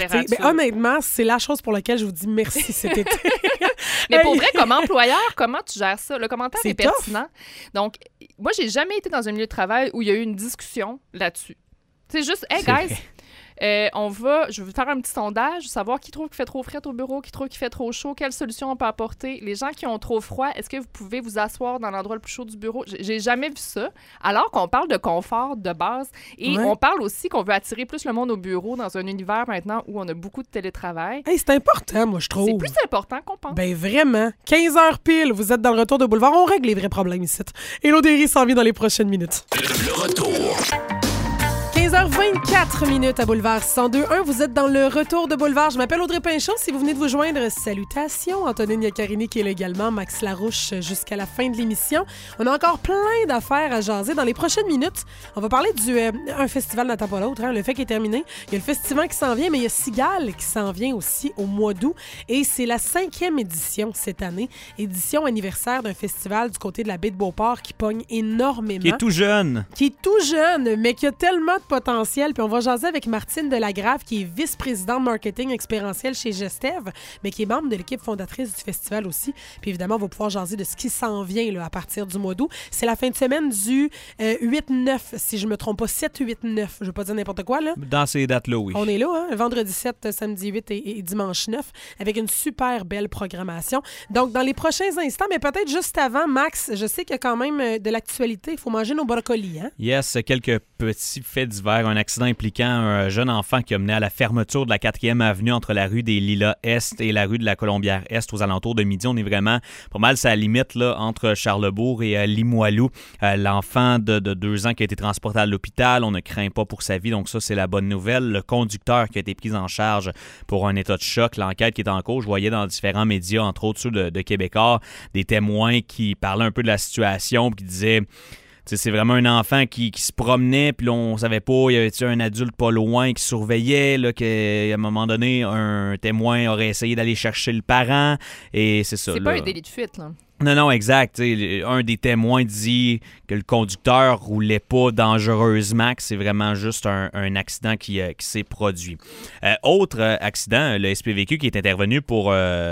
température. Mais honnêtement, c'est la chose pour laquelle je vous dis merci cet été. Mais pour vrai, comme employeur, comment tu gères ça? Le commentaire est tough. pertinent. Donc, moi, j'ai jamais été dans un milieu de travail où il y a eu une discussion là-dessus. C'est juste, hey guys, je vais faire un petit sondage, savoir qui trouve qu'il fait trop frais au bureau, qui trouve qu'il fait trop chaud, quelle solution on peut apporter. Les gens qui ont trop froid, est-ce que vous pouvez vous asseoir dans l'endroit le plus chaud du bureau? J'ai jamais vu ça. Alors qu'on parle de confort de base et on parle aussi qu'on veut attirer plus le monde au bureau dans un univers maintenant où on a beaucoup de télétravail. Hey, c'est important, moi, je trouve. C'est plus important qu'on pense. Ben vraiment. 15h pile, vous êtes dans le retour de Boulevard. On règle les vrais problèmes ici. Hello Derry s'en vient dans les prochaines minutes. Le retour. 15h24 minutes à Boulevard 102.1. Vous êtes dans le retour de Boulevard. Je m'appelle Audrey Pinchot. Si vous venez de vous joindre, salutations. Antonine Iaccarini qui est là également. Max Larouche jusqu'à la fin de l'émission. On a encore plein d'affaires à jaser. Dans les prochaines minutes, on va parler un festival n'attend pas l'autre. Le fait qui est terminé. Il y a le festival qui s'en vient, mais il y a Cigale qui s'en vient aussi au mois d'août. Et c'est la 5e édition cette année. Édition anniversaire d'un festival du côté de la baie de Beauport qui pogne énormément. Qui est tout jeune. Qui est tout jeune, mais qui a tellement de potentiel. Puis on va jaser avec Martine Delagrave, qui est vice-présidente marketing expérientiel chez Gestev, mais qui est membre de l'équipe fondatrice du festival aussi. Puis évidemment, on va pouvoir jaser de ce qui s'en vient là, à partir du mois d'août. C'est la fin de semaine du 8-9, si je me trompe pas, 7-8-9. Je veux pas dire n'importe quoi, là. Dans ces dates-là, oui. On est là, hein? Vendredi 7, samedi 8 et dimanche 9, avec une super belle programmation. Donc, dans les prochains instants, mais peut-être juste avant, Max, je sais qu'il y a quand même de l'actualité. Il faut manger nos brocolis, hein? Yes, quelques petits faits divers. Un accident impliquant un jeune enfant qui a mené à la fermeture de la 4e avenue entre la rue des Lilas-Est et la rue de la Colombière-Est aux alentours de midi. On est vraiment pas mal à la limite là, entre Charlesbourg et Limoilou. L'enfant de 2 ans qui a été transporté à l'hôpital, on ne craint pas pour sa vie, donc ça, c'est la bonne nouvelle. Le conducteur qui a été pris en charge pour un état de choc. L'enquête qui est en cours, je voyais dans différents médias, entre autres ceux de Québécois, des témoins qui parlaient un peu de la situation et qui disaient... T'sais, c'est vraiment un enfant qui se promenait, puis là, on savait pas, il y avait un adulte pas loin qui surveillait, là, qu'à un moment donné, un témoin aurait essayé d'aller chercher le parent, et c'est ça. C'est pas un délit de fuite, là. Non, exact. T'sais, un des témoins dit que le conducteur roulait pas dangereusement, que c'est vraiment juste un accident qui s'est produit. Autre accident, le SPVQ qui est intervenu pour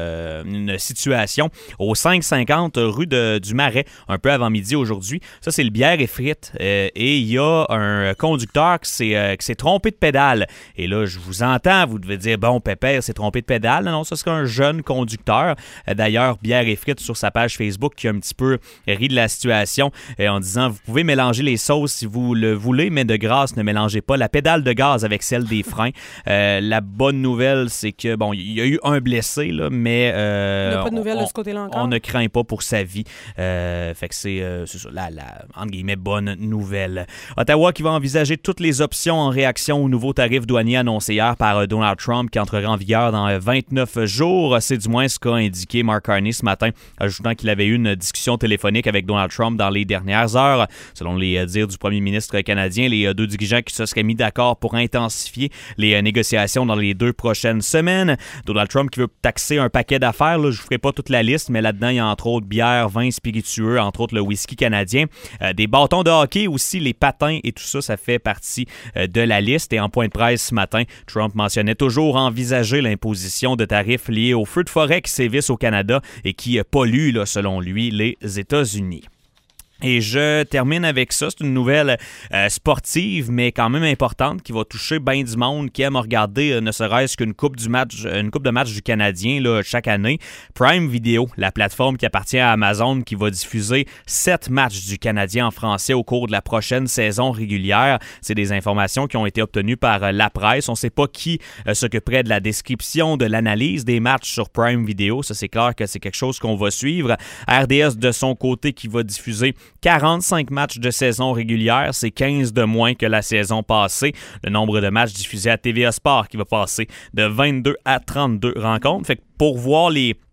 une situation au 550 rue du Marais, un peu avant midi aujourd'hui. Ça, c'est le bière et frites. Et il y a un conducteur qui s'est trompé de pédale. Et là, je vous entends, vous devez dire, bon, Pépère s'est trompé de pédale. Non, ça, c'est un jeune conducteur. D'ailleurs, bière et frites sur sa page Facebook qui a un petit peu ri de la situation en disant vous pouvez mélanger les sauces si vous le voulez, mais de grâce, ne mélangez pas la pédale de gaz avec celle des freins. La bonne nouvelle, c'est que bon, il y a eu un blessé, là, mais il n'y a pas de nouvelles de ce côté-là encore. On ne craint pas pour sa vie. Fait que c'est ça, la entre guillemets bonne nouvelle. Ottawa qui va envisager toutes les options en réaction aux nouveaux tarifs douaniers annoncés hier par Donald Trump qui entrera en vigueur dans 29 jours. C'est du moins ce qu'a indiqué Mark Carney ce matin, ajoutant qu'il avait eu une discussion téléphonique avec Donald Trump dans les dernières heures. Selon les dires du premier ministre canadien, les deux dirigeants qui se seraient mis d'accord pour intensifier les négociations dans les 2 prochaines semaines. Donald Trump qui veut taxer un paquet d'affaires. Là, je ne vous ferai pas toute la liste, mais là-dedans, il y a entre autres bière, vin spiritueux, entre autres le whisky canadien. Des bâtons de hockey aussi, les patins et tout ça, ça fait partie de la liste. Et en point de presse ce matin, Trump mentionnait toujours envisager l'imposition de tarifs liés aux feux de forêt qui sévissent au Canada et qui polluent, là, selon lui, les États-Unis. Et je termine avec ça. C'est une nouvelle sportive, mais quand même importante, qui va toucher bien du monde qui aime regarder ne serait-ce qu'une coupe de match du Canadien là, chaque année. Prime Video, la plateforme qui appartient à Amazon, qui va diffuser 7 matchs du Canadien en français au cours de la prochaine saison régulière. C'est des informations qui ont été obtenues par la presse. On ne sait pas qui s'occuperait de la description, de l'analyse des matchs sur Prime Video. Ça, c'est clair que c'est quelque chose qu'on va suivre. RDS, de son côté, qui va diffuser 45 matchs de saison régulière, c'est 15 de moins que la saison passée. Le nombre de matchs diffusés à TVA Sport qui va passer de 22 à 32 rencontres. Fait que pour voir les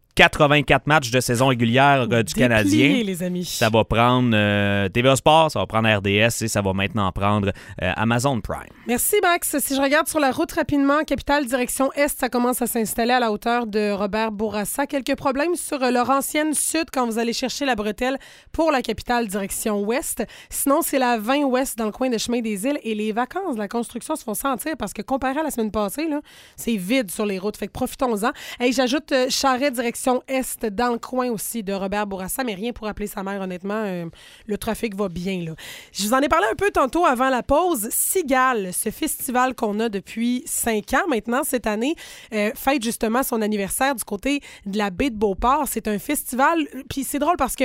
84 matchs de saison régulière du Canadien. Les amis. Ça va prendre TVA Sport, ça va prendre RDS et ça va maintenant prendre Amazon Prime. Merci, Max. Si je regarde sur la route rapidement, capitale direction Est, ça commence à s'installer à la hauteur de Robert Bourassa. Quelques problèmes sur Laurentienne Sud quand vous allez chercher la bretelle pour la capitale direction Ouest. Sinon, c'est la 20 Ouest dans le coin de Chemin des Îles et les vacances de la construction se font sentir parce que comparé à la semaine passée, là, c'est vide sur les routes. Fait que profitons-en. Et j'ajoute Charest direction Est dans le coin aussi de Robert Bourassa, mais rien pour appeler sa mère, honnêtement. Le trafic va bien, là. Je vous en ai parlé un peu tantôt avant la pause. Cigale, ce festival qu'on a depuis 5 ans maintenant, cette année, fête justement son anniversaire du côté de la baie de Beauport. C'est un festival, puis c'est drôle parce que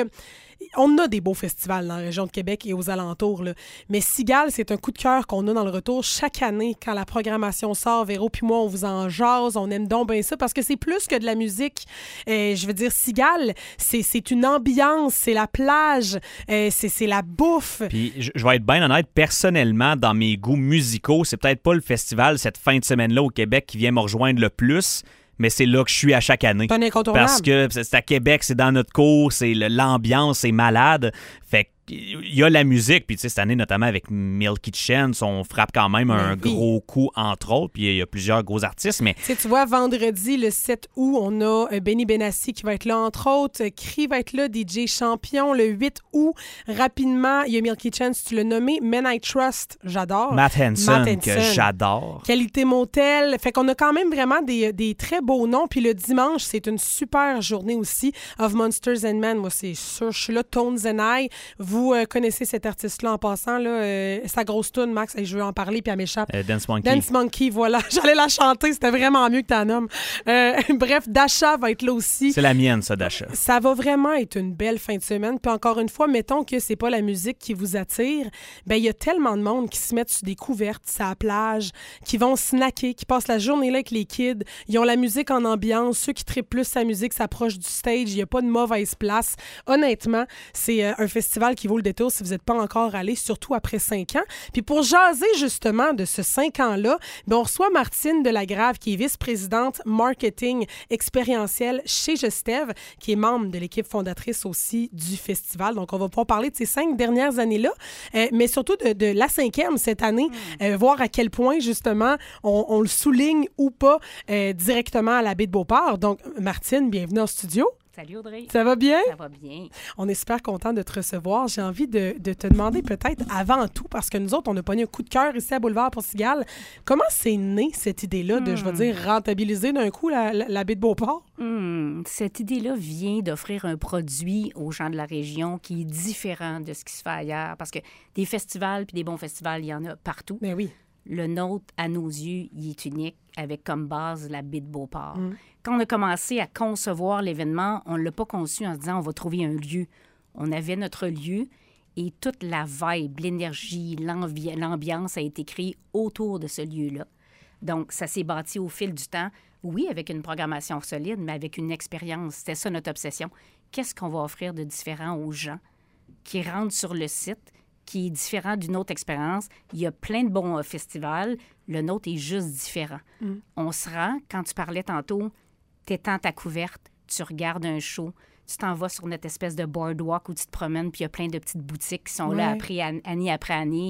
on a des beaux festivals dans la région de Québec et aux alentours, là. Mais Cigale, c'est un coup de cœur qu'on a dans le retour chaque année quand la programmation sort. Véro puis moi, on vous en jase, on aime donc bien ça parce que c'est plus que de la musique. Je veux dire, Cigale, c'est une ambiance, c'est la plage, c'est la bouffe. Puis je vais être bien honnête, personnellement, dans mes goûts musicaux, c'est peut-être pas le festival cette fin de semaine-là au Québec qui vient me rejoindre le plus. Mais c'est là que je suis à chaque année. C'est un incontournable. Parce que c'est à Québec, c'est dans notre cours, c'est l'ambiance, c'est malade. Fait il y a la musique, puis tu sais, cette année, notamment avec Milky Chance, on frappe quand même un gros coup, entre autres, puis il y a plusieurs gros artistes, mais... Tu vois, vendredi, le 7 août, on a Benny Benassi qui va être là, entre autres. Cree va être là, DJ Champion. Le 8 août, rapidement, il y a Milky Chance, tu l'as nommé. Men I Trust, j'adore. Matt Hanson, que j'adore. Qualité Motel. Fait qu'on a quand même vraiment des très beaux noms. Puis le dimanche, c'est une super journée aussi. Of Monsters and Men, moi, c'est sûr. Je suis là, Tones and I. Vous connaissez cet artiste-là en passant, là, sa grosse toune, Max, et je veux en parler, puis elle m'échappe. Dance Monkey. Dance Monkey, voilà. J'allais la chanter, c'était vraiment mieux que ta nomme. Bref, Dasha va être là aussi. C'est la mienne, ça, Dasha. Ça va vraiment être une belle fin de semaine. Puis encore une fois, mettons que c'est pas la musique qui vous attire, ben il y a tellement de monde qui se mettent sur des couvertes, sur la plage, qui vont snacker, qui passent la journée là avec les kids. Ils ont la musique en ambiance. Ceux qui trippent plus sa musique s'approchent du stage. Il n'y a pas de mauvaise place. Honnêtement, c'est un festival qui vaut le détour si vous n'êtes pas encore allé, surtout après 5 ans. Puis pour jaser justement de ce 5 ans-là, ben on reçoit Martine Delagrave, qui est vice-présidente marketing expérientiel chez Gestev, qui est membre de l'équipe fondatrice aussi du festival. Donc, on va pouvoir parler de ces 5 dernières années-là, mais surtout de la 5e cette année, voir à quel point, justement, on le souligne ou pas directement à la baie de Beauport. Donc, Martine, bienvenue en studio. Salut Audrey. Ça va bien? Ça va bien. On est super content de te recevoir. J'ai envie de te demander peut-être avant tout, parce que nous autres, on a pogné un coup de cœur ici à Boulevard pour Cigale. Comment c'est né cette idée-là de, je veux dire, rentabiliser d'un coup la baie de Beauport? Cette idée-là vient d'offrir un produit aux gens de la région qui est différent de ce qui se fait ailleurs. Parce que des festivals, puis des bons festivals, il y en a partout. Ben oui. Le nôtre, à nos yeux, il est unique, avec comme base la baie de Beauport. Quand on a commencé à concevoir l'événement, on ne l'a pas conçu en se disant on va trouver un lieu. On avait notre lieu et toute la vibe, l'énergie, l'ambiance a été créée autour de ce lieu-là. Donc, ça s'est bâti au fil du temps, oui, avec une programmation solide, mais avec une expérience. C'était ça notre obsession. Qu'est-ce qu'on va offrir de différent aux gens qui rentrent sur le site, qui est différent d'une autre expérience? Il y a plein de bons festivals. Le nôtre est juste différent. On se rend, quand tu parlais tantôt, t'étends ta couverte, tu regardes un show, tu t'en vas sur notre espèce de boardwalk où tu te promènes, puis il y a plein de petites boutiques qui sont là année après année.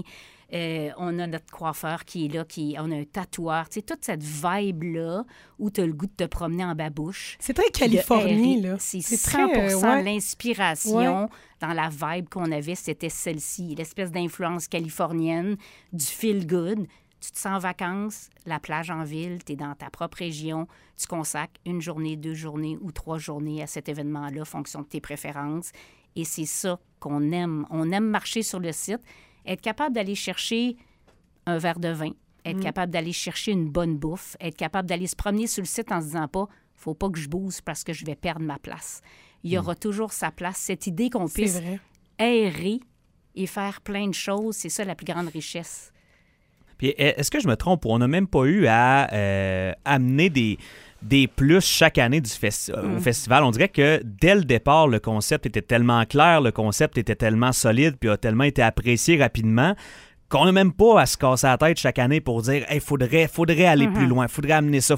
On a notre coiffeur qui est là, on a un tatoueur. Tu sais, toute cette vibe-là où tu as le goût de te promener en babouche. C'est très Californie, là. C'est 100% l'inspiration dans la vibe qu'on avait, c'était celle-ci. L'espèce d'influence californienne, du feel-good. Tu te sens en vacances, la plage en ville, tu es dans ta propre région, tu consacres 1 journée, 2 journées ou 3 journées à cet événement-là, fonction de tes préférences. Et c'est ça qu'on aime. On aime marcher sur le site, être capable d'aller chercher un verre de vin, être capable d'aller chercher une bonne bouffe, être capable d'aller se promener sur le site en se disant pas « faut pas que je bouge parce que je vais perdre ma place ». Il y aura toujours sa place. Cette idée qu'on puisse errer et faire plein de choses, c'est ça la plus grande richesse. Puis est-ce que je me trompe? On n'a même pas eu à amener des plus chaque année au festival. On dirait que dès le départ, le concept était tellement clair, le concept était tellement solide, puis a tellement été apprécié rapidement qu'on n'a même pas à se casser la tête chaque année pour dire hey, faudrait aller plus loin, faudrait amener ça.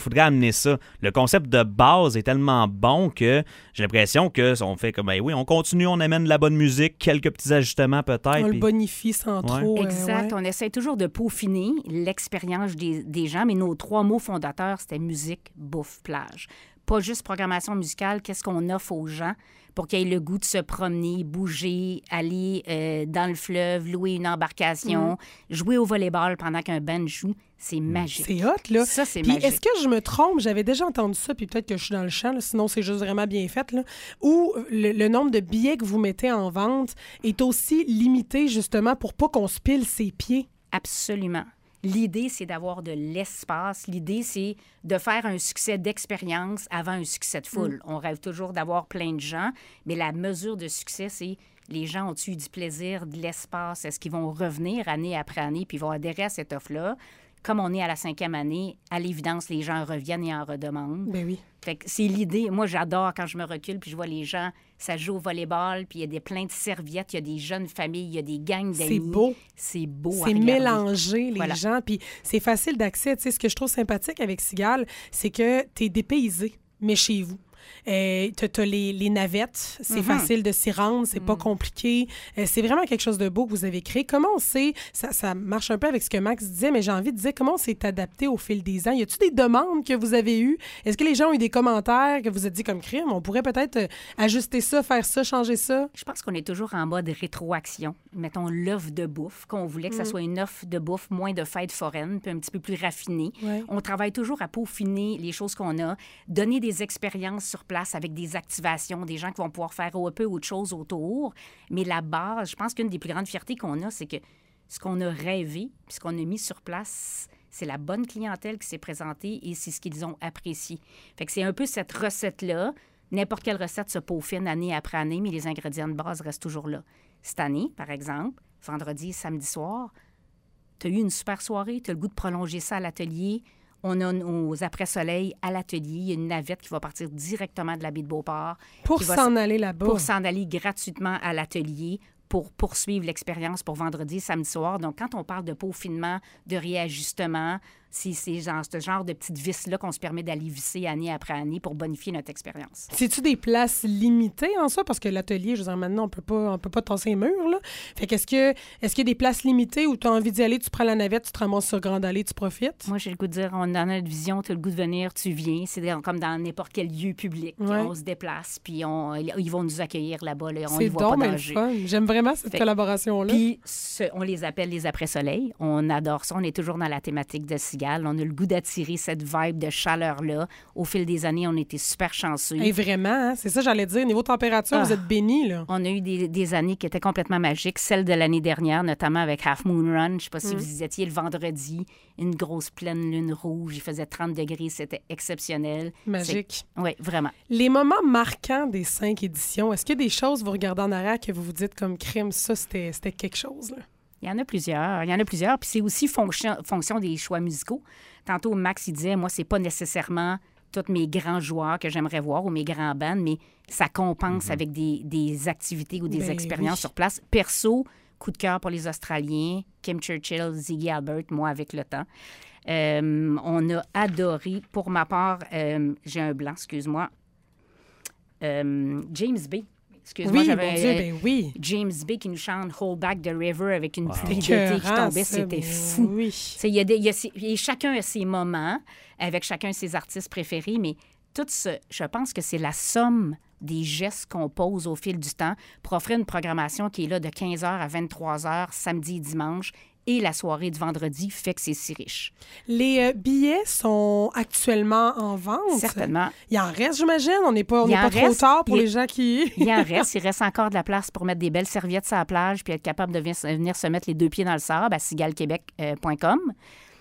Le concept de base est tellement bon que j'ai l'impression qu'on fait comme oui, on continue, on amène de la bonne musique, quelques petits ajustements peut-être. On le bonifie sans trop. Exact. On essaie toujours de peaufiner l'expérience des gens, mais nos 3 mots fondateurs, c'était musique, bouffe, plage. Pas juste programmation musicale, qu'est-ce qu'on offre aux gens pour qu'ils aient le goût de se promener, bouger, aller dans le fleuve, louer une embarcation, jouer au volleyball pendant qu'un band joue. C'est magique. C'est hot, là. Ça, c'est puis magique. Est-ce que je me trompe? J'avais déjà entendu ça, puis peut-être que je suis dans le champ, là, sinon c'est juste vraiment bien fait, là, où le nombre de billets que vous mettez en vente est aussi limité, justement, pour pas qu'on se pile ses pieds. Absolument. L'idée, c'est d'avoir de l'espace. L'idée, c'est de faire un succès d'expérience avant un succès de foule. On rêve toujours d'avoir plein de gens, mais la mesure de succès, c'est les gens ont-ils eu du plaisir, de l'espace? Est-ce qu'ils vont revenir année après année puis vont adhérer à cette offre-là? Comme on est à la 5e année, à l'évidence, les gens reviennent et en redemandent. Ben oui. Fait que c'est l'idée. Moi, j'adore quand je me recule puis je vois les gens, ça joue au volleyball, puis il y a plein de serviettes, il y a des jeunes familles, il y a des gangs d'amis. C'est beau. C'est beau à C'est regarder. mélanger les gens, puis c'est facile d'accès. Tu sais, ce que je trouve sympathique avec Cigale, c'est que t'es dépaysé, mais chez vous. T'as les navettes, c'est facile de s'y rendre, c'est pas compliqué. C'est vraiment quelque chose de beau que vous avez créé. Comment on sait, ça marche un peu avec ce que Max disait, mais j'ai envie de dire, comment on s'est adapté au fil des ans? Y a-t-il des demandes que vous avez eues? Est-ce que les gens ont eu des commentaires que vous avez dit comme crime? On pourrait peut-être ajuster ça, faire ça, changer ça? Je pense qu'on est toujours en mode rétroaction. Mettons l'offre de bouffe, qu'on voulait que ça soit une offre de bouffe moins de fête foraine, puis un petit peu plus raffinée. Ouais. On travaille toujours à peaufiner les choses qu'on a, donner des expériences sur place avec des activations, des gens qui vont pouvoir faire un peu autre chose autour. Mais la base, je pense qu'une des plus grandes fiertés qu'on a, c'est que ce qu'on a rêvé, puis ce qu'on a mis sur place, c'est la bonne clientèle qui s'est présentée et c'est ce qu'ils ont apprécié. Fait que c'est un peu cette recette-là. N'importe quelle recette se peaufine année après année, mais les ingrédients de base restent toujours là. Cette année, par exemple, vendredi et samedi soir, tu as eu une super soirée, tu as le goût de prolonger ça à l'atelier. On a nos après-soleil à l'atelier. Il y a une navette qui va partir directement de la baie de Beauport. Pour s'en aller là-bas. Pour s'en aller gratuitement à l'atelier pour poursuivre l'expérience pour vendredi et samedi soir. Donc, quand on parle de peaufinement, de réajustement, c'est ce genre de petites vis-là qu'on se permet d'aller visser année après année pour bonifier notre expérience. C'est-tu des places limitées en ça? Parce que l'atelier, je veux dire, maintenant, on peut pas tasser les murs, là. Fait qu'est-ce qu'il y a des places limitées où tu as envie d'y aller, tu prends la navette, tu te ramasses sur Grande Allée, tu profites? Moi, j'ai le goût de dire, on est dans notre vision, tu as le goût de venir, tu viens. C'est comme dans n'importe quel lieu public. Ouais. On se déplace, puis ils vont nous accueillir là-bas. Là, on C'est ne voit pas donc danger. le fun. J'aime vraiment cette collaboration-là. Puis, on les appelle les après-soleil. On adore ça. On est toujours dans la thématique de Cigale. On a le goût d'attirer cette vibe de chaleur-là. Au fil des années, on était super chanceux. Et vraiment, hein, c'est ça j'allais dire. Niveau température, vous êtes bénis, là. On a eu des années qui étaient complètement magiques. Celle de l'année dernière, notamment avec Half Moon Run. Je ne sais pas si vous y étiez le vendredi. Une grosse pleine lune rouge. Il faisait 30 degrés. C'était exceptionnel. Magique. Oui, vraiment. Les moments marquants des 5 éditions, est-ce qu'il y a des choses, vous regardez en arrière, que vous vous dites comme crime, ça, c'était quelque chose, là? Il y en a plusieurs. Puis c'est aussi fonction des choix musicaux. Tantôt, Max, il disait, moi, c'est pas nécessairement tous mes grands joueurs que j'aimerais voir ou mes grands bands, mais ça compense avec des activités ou des expériences sur place. Perso, coup de cœur pour les Australiens, Kim Churchill, Ziggy Albert, moi, avec le temps. On a adoré, pour ma part, j'ai un blanc, excuse-moi, James Bay. Excuse-moi, oui, mon Dieu, ben oui. James Bay qui nous chante « Hold Back the River » avec une pluie d'été qui tombait, c'était fou. Oui. Chacun a ses moments avec chacun de ses artistes préférés, mais tout ce, je pense que c'est la somme des gestes qu'on pose au fil du temps pour offrir une programmation qui est là de 15h à 23h, samedi et dimanche, et la soirée du vendredi fait que c'est si riche. Les billets sont actuellement en vente? Certainement. Il en reste, j'imagine? On n'est pas trop tard pour les gens qui... Il en reste. Il reste encore de la place pour mettre des belles serviettes sur la plage puis être capable de venir se mettre les deux pieds dans le sable à cigalequebec.com.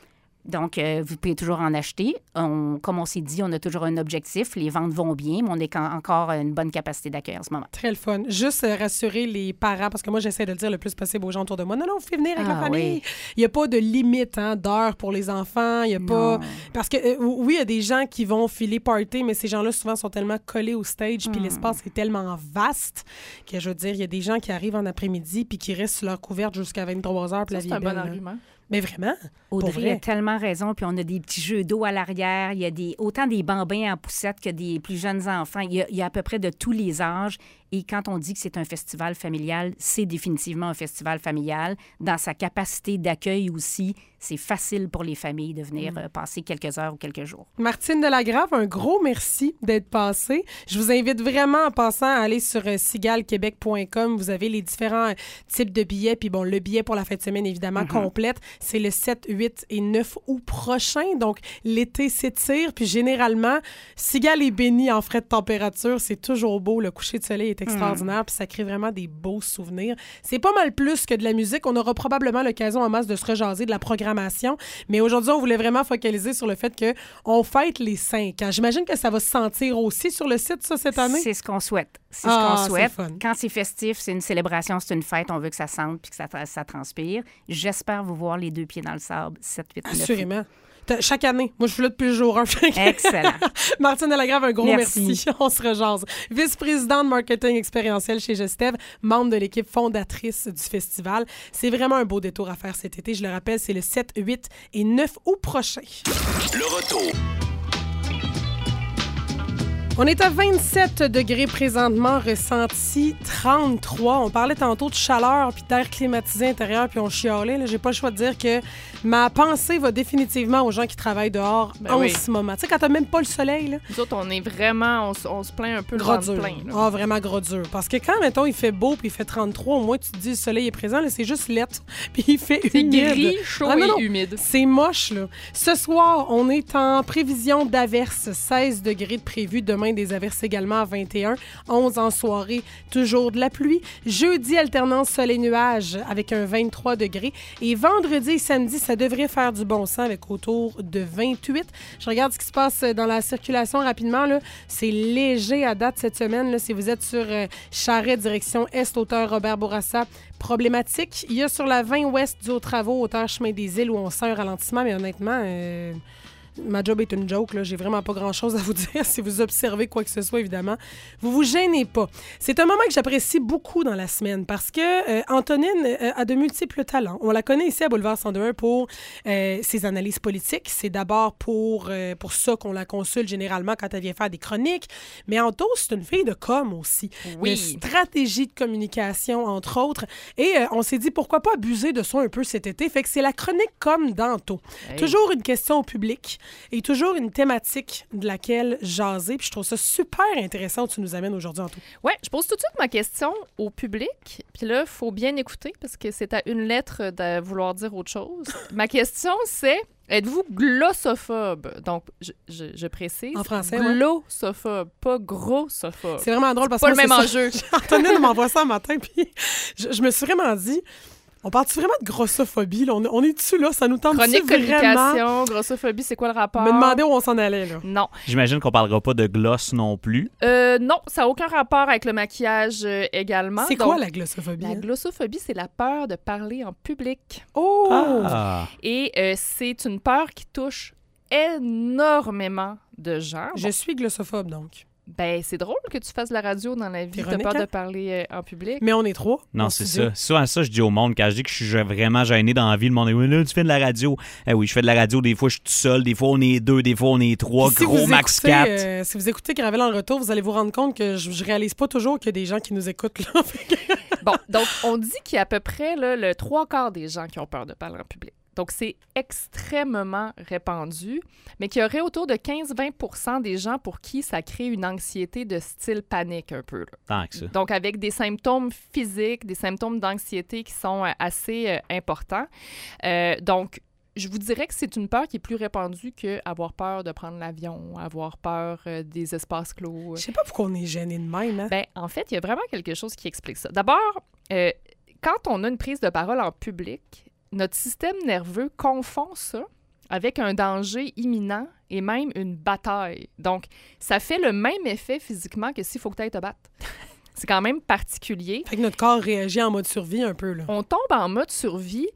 Donc, vous pouvez toujours en acheter. Comme on s'est dit, on a toujours un objectif. Les ventes vont bien, mais on est encore une bonne capacité d'accueil en ce moment. Très le fun. Juste rassurer les parents, parce que moi, j'essaie de le dire le plus possible aux gens autour de moi. Non, vous faites venir avec la famille. Oui. Il n'y a pas de limite d'heures pour les enfants. Il y a pas... Parce que, oui, il y a des gens qui vont filer party, mais ces gens-là, souvent, sont tellement collés au stage, puis l'espace est tellement vaste que, je veux dire, il y a des gens qui arrivent en après-midi puis qui restent sur leur couverte jusqu'à 23 heures. Ça, c'est un bon argument. Mais vraiment? Audrey a tellement raison. Puis on a des petits jeux d'eau à l'arrière. Il y a autant des bambins en poussette que des plus jeunes enfants. Il y a à peu près de tous les âges. Et quand on dit que c'est un festival familial, c'est définitivement un festival familial. Dans sa capacité d'accueil aussi, c'est facile pour les familles de venir passer quelques heures ou quelques jours. Martine Delagrave, un gros merci d'être passée. Je vous invite vraiment en passant à aller sur sigalquebec.com. Vous avez les différents types de billets. Puis bon, le billet pour la fin de semaine, évidemment, complète, c'est le 7, 8 et 9 août prochain. Donc, l'été s'étire. Puis généralement, Cigale est béni en frais de température. C'est toujours beau. Le coucher de soleil est extraordinaire. Puis ça crée vraiment des beaux souvenirs. C'est pas mal plus que de la musique. On aura probablement l'occasion en masse de se rejaser de la programmation. Mais aujourd'hui, on voulait vraiment focaliser sur le fait qu'on fête les 5 ans. J'imagine que ça va se sentir aussi sur le site, ça, cette année? C'est ce qu'on souhaite. C'est ce qu'on souhaite. Fun. Quand c'est festif, c'est une célébration, c'est une fête. On veut que ça sente puis que ça transpire. J'espère vous voir les 2 pieds dans le sable 7, 8, 9. Assurément. Chaque année. Moi, je suis là depuis le jour 1. Excellent. Martine Delagrave, un gros merci. Merci. On se rejase. Vice-présidente marketing expérientiel chez Gestev, membre de l'équipe fondatrice du festival. C'est vraiment un beau détour à faire cet été. Je le rappelle, c'est le 7, 8 et 9 août prochain. Le retour. On est à 27 degrés présentement, ressenti 33. On parlait tantôt de chaleur puis d'air climatisé intérieur, puis on chialait. Là. J'ai pas le choix de dire que ma pensée va définitivement aux gens qui travaillent dehors ce moment. Tu sais, quand t'as même pas le soleil, là. Nous autres, on est vraiment... On se plaint un peu le Gros ventre dur. plein. Là. Ah, vraiment gros dur. Parce que quand, mettons, il fait beau puis il fait 33, au moins, tu te dis le soleil est présent. Là, c'est juste lettre. Puis il fait C'est humide. gris, chaud et humide. C'est moche, là. Ce soir, on est en prévision d'averses. 16 degrés de prévu. Demain, des averses également à 21. 11 en soirée, toujours de la pluie. Jeudi, alternance soleil-nuage avec un 23 degrés. Et vendredi et samedi, ça devrait faire du bon sens avec autour de 28. Je regarde ce qui se passe dans la circulation rapidement. Là. C'est léger à date cette semaine. Là. Si vous êtes sur Charest, direction Est, hauteur Robert Bourassa, problématique. Il y a sur la 20 ouest du Haut-Travaux, hauteur Chemin des Îles, où on sent un ralentissement, mais honnêtement... ma job est une joke, là. J'ai vraiment pas grand-chose à vous dire. Si vous observez quoi que ce soit, évidemment, vous vous gênez pas. C'est un moment que j'apprécie beaucoup dans la semaine parce que Antonine a de multiples talents. On la connaît ici à Boulevard 102.1 pour ses analyses politiques. C'est d'abord pour ça qu'on la consulte généralement quand elle vient faire des chroniques. Mais Anto, c'est une fille de com aussi. Oui. De stratégie de communication, entre autres. Et on s'est dit, pourquoi pas abuser de ça un peu cet été? Fait que c'est la chronique com d'Anto. Hey. Toujours une question au public. Et toujours une thématique de laquelle jaser. Puis je trouve ça super intéressant où tu nous amènes aujourd'hui, Anto. Oui, je pose tout de suite ma question au public. Puis là, il faut bien écouter parce que c'est à une lettre de vouloir dire autre chose. Ma question, c'est êtes-vous glossophobe? Donc, je précise. En français, glossophobe, pas grossophobe. C'est vraiment drôle parce pas que le même enjeu. Antonine m'envoie ça un matin, puis je me suis vraiment dit... On parle-tu vraiment de grossophobie? Là? On est-tu là? Ça nous tente Chronique vraiment? communication, grossophobie, c'est quoi le rapport? Me demander où on s'en allait, là. Non. J'imagine qu'on parlera pas de gloss non plus. Non, ça n'a aucun rapport avec le maquillage également. C'est Donc, quoi la glossophobie? La hein? glossophobie, c'est la peur de parler en public. Oh! Ah! Et c'est une peur qui touche énormément de gens. Je suis glossophobe, donc. Ben, c'est drôle que tu fasses de la radio dans la vie. T'as Ironique, peur hein? de parler en public. Mais on est 3. Non, c'est ça. Souvent, ça, je dis au monde, quand je dis que je suis vraiment gêné dans la vie, le monde dit oui, là, tu fais de la radio. Eh oui, je fais de la radio. Des fois, je suis tout seul. Des fois, on est 2. Des fois, on est 3. Gros max 4. Si vous écoutez Gravel en retour, vous allez vous rendre compte que je réalise pas toujours qu'il y a des gens qui nous écoutent, là. Bon, donc, on dit qu'il y a à peu près là, le 3/4 des gens qui ont peur de parler en public. Donc, c'est extrêmement répandu, mais qu'il y aurait autour de 15-20 des gens pour qui ça crée une anxiété de style panique un peu. Là. Tant que ça. Donc, avec des symptômes physiques, des symptômes d'anxiété qui sont assez importants. Donc, je vous dirais que c'est une peur qui est plus répandue qu'avoir peur de prendre l'avion, avoir peur des espaces clos. Je sais pas pourquoi on est gêné de même, hein? Ben, en fait, il y a vraiment quelque chose qui explique ça. D'abord, quand on a une prise de parole en public, notre système nerveux confond ça avec un danger imminent et même une bataille. Donc, ça fait le même effet physiquement que s'il faut que tu ailles te battre. C'est quand même particulier. Fait que notre corps réagit en mode survie un peu, là. On tombe en mode survie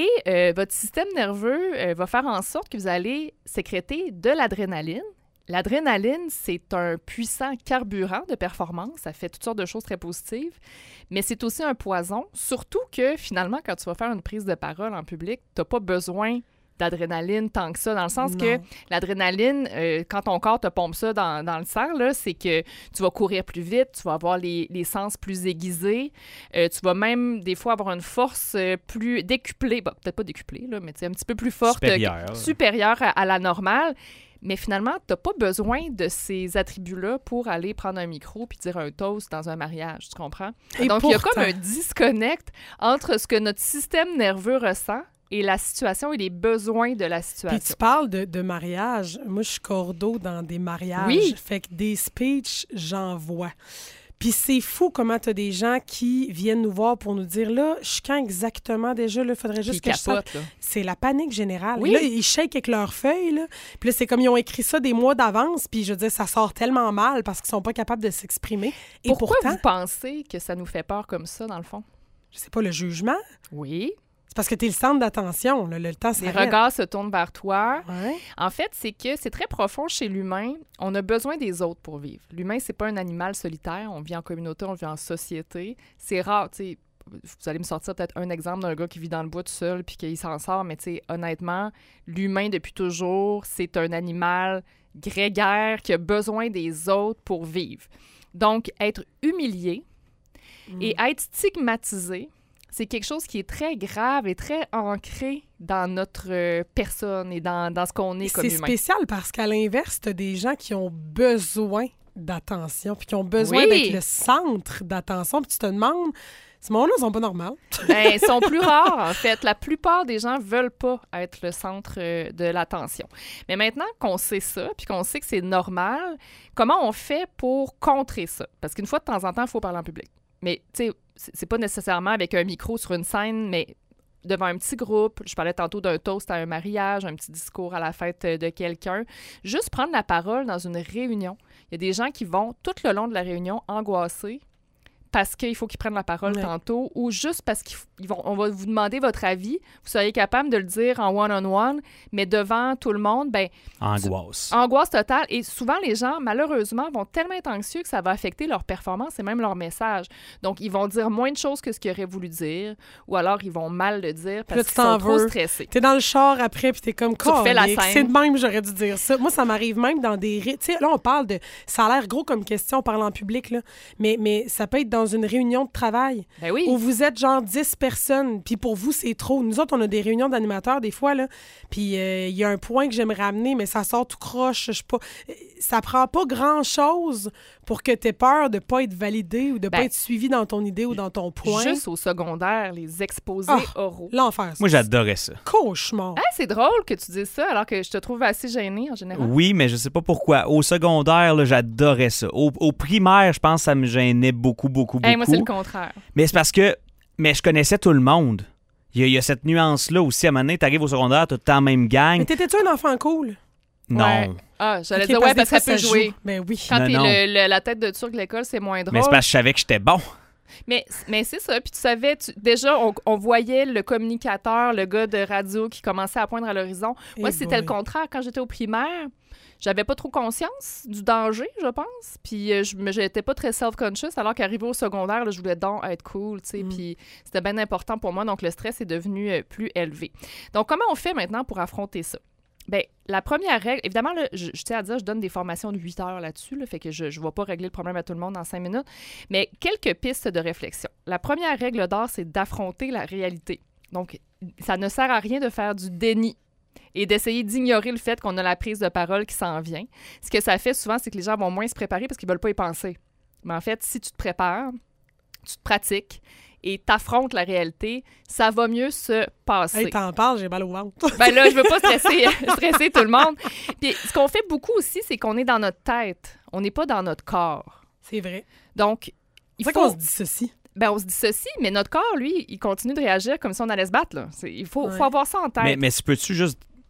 et votre système nerveux va faire en sorte que vous allez sécréter de l'adrénaline. L'adrénaline, c'est un puissant carburant de performance. Ça fait toutes sortes de choses très positives, mais c'est aussi un poison, surtout que finalement, quand tu vas faire une prise de parole en public, tu n'as pas besoin d'adrénaline tant que ça, dans le sens que l'adrénaline, quand ton corps te pompe ça dans le sang, là, c'est que tu vas courir plus vite, tu vas avoir les sens plus aiguisés, tu vas même des fois avoir une force plus décuplée, bon, peut-être pas décuplée, là, mais un petit peu plus forte, supérieure à la normale. Mais finalement, tu n'as pas besoin de ces attributs-là pour aller prendre un micro puis dire un toast dans un mariage, tu comprends? Et donc, il y a comme un disconnect entre ce que notre système nerveux ressent et la situation et les besoins de la situation. Puis tu parles de mariage. Moi, je suis cordeau dans des mariages. Oui. Fait que des speeches, j'en vois. Puis c'est fou comment tu as des gens qui viennent nous voir pour nous dire, là, je suis quand exactement déjà, là, faudrait juste que je sache. C'est la panique générale. Oui. Là, ils shake avec leurs feuilles, là. Puis là, c'est comme ils ont écrit ça des mois d'avance, puis je veux dire, ça sort tellement mal parce qu'ils sont pas capables de s'exprimer. Et pourquoi pourtant, vous pensez que ça nous fait peur comme ça, dans le fond? Je sais pas, le jugement. Oui. C'est parce que tu es le centre d'attention, là. Le temps s'arrête. Les regards se tournent vers toi. Ouais. En fait, c'est que c'est très profond chez l'humain. On a besoin des autres pour vivre. L'humain, c'est pas un animal solitaire. On vit en communauté, on vit en société. C'est rare, tu sais. Vous allez me sortir peut-être un exemple d'un gars qui vit dans le bois tout seul puis qu'il s'en sort, mais tu sais, honnêtement, l'humain, depuis toujours, c'est un animal grégaire qui a besoin des autres pour vivre. Donc, être humilié et être stigmatisé, c'est quelque chose qui est très grave et très ancré dans notre personne et dans ce qu'on est comme humain. C'est spécial parce qu'à l'inverse, tu as des gens qui ont besoin d'attention puis qui ont besoin d'être le centre d'attention. Puis tu te demandes, ces moments-là, ils sont pas normaux. Bien, ils sont plus rares, en fait. La plupart des gens veulent pas être le centre de l'attention. Mais maintenant qu'on sait ça, puis qu'on sait que c'est normal, comment on fait pour contrer ça? Parce qu'une fois de temps en temps, il faut parler en public. Mais, tu sais, c'est pas nécessairement avec un micro sur une scène, mais devant un petit groupe. Je parlais tantôt d'un toast à un mariage, un petit discours à la fête de quelqu'un. Juste prendre la parole dans une réunion. Il y a des gens qui vont, tout le long de la réunion, angoissés parce qu'il faut qu'ils prennent la parole tantôt ou juste parce qu'on va vous demander votre avis. Vous seriez capable de le dire en one-on-one, mais devant tout le monde, bien... Angoisse. Angoisse totale. Et souvent, les gens, malheureusement, vont tellement être anxieux que ça va affecter leur performance et même leur message. Donc, ils vont dire moins de choses que ce qu'ils auraient voulu dire ou alors ils vont mal le dire parce qu'ils sont trop stressés. T'es dans le char après puis t'es comme... Tu refais la scène. C'est de même, j'aurais dû dire ça. Moi, ça m'arrive même dans des... Tu sais, là, on parle de... Ça a l'air gros comme question, on parle en public, là. Mais ça peut être dans une réunion de travail où vous êtes genre 10 personnes, puis pour vous, c'est trop. Nous autres, on a des réunions d'animateurs des fois, là, puis il y a un point que j'aimerais amener, mais ça sort tout croche, je sais pas. Ça prend pas grand-chose pour que tu aies peur de pas être validé ou de pas être suivi dans ton idée ou dans ton point. Juste au secondaire, les exposés oraux. L'enfer. Moi, j'adorais ça. Cauchemar. Ah, c'est drôle que tu dises ça, alors que je te trouve assez gênée en général. Oui, mais je sais pas pourquoi. Au secondaire, là, j'adorais ça. Au primaire, je pense que ça me gênait beaucoup. Moi, c'est le contraire. Mais c'est parce que je connaissais tout le monde. Il y a cette nuance-là aussi. À un moment donné, t'arrives au secondaire, t'as tout en même gang. Mais t'étais-tu un enfant cool? Non. Ouais. Ah, j'allais dire, parce que ça peut jouer. Ben oui. Quand la tête de turc de l'école, c'est moins drôle. Mais c'est parce que je savais que j'étais bon. Mais c'est ça. Puis tu savais, déjà, on voyait le communicateur, le gars de radio qui commençait à poindre à l'horizon. Moi, c'était le contraire. Quand j'étais au primaire, j'avais pas trop conscience du danger, je pense. Puis j'étais pas très self-conscious, alors qu'arrivé au secondaire, là, je voulais donc être cool, tu sais. Puis c'était bien important pour moi. Donc, le stress est devenu plus élevé. Donc, comment on fait maintenant pour affronter ça? Bien, la première règle, évidemment, là, je tiens à dire, je donne des formations de 8 heures là-dessus, là, fait que je ne vais pas régler le problème à tout le monde en 5 minutes, mais quelques pistes de réflexion. La première règle d'or, c'est d'affronter la réalité. Donc, ça ne sert à rien de faire du déni et d'essayer d'ignorer le fait qu'on a la prise de parole qui s'en vient. Ce que ça fait souvent, c'est que les gens vont moins se préparer parce qu'ils ne veulent pas y penser. Mais en fait, si tu te prépares, tu te pratiques, et t'affrontes la réalité, ça va mieux se passer. Hey, t'en parles, j'ai mal au ventre. Ben là, je veux pas stresser tout le monde. Puis ce qu'on fait beaucoup aussi, c'est qu'on est dans notre tête. On n'est pas dans notre corps. C'est vrai. Donc, c'est qu'on se dit ceci. Ben, on se dit ceci, mais notre corps, lui, il continue de réagir comme si on allait se battre, là. Il faut avoir ça en tête. Mais peux-tu juste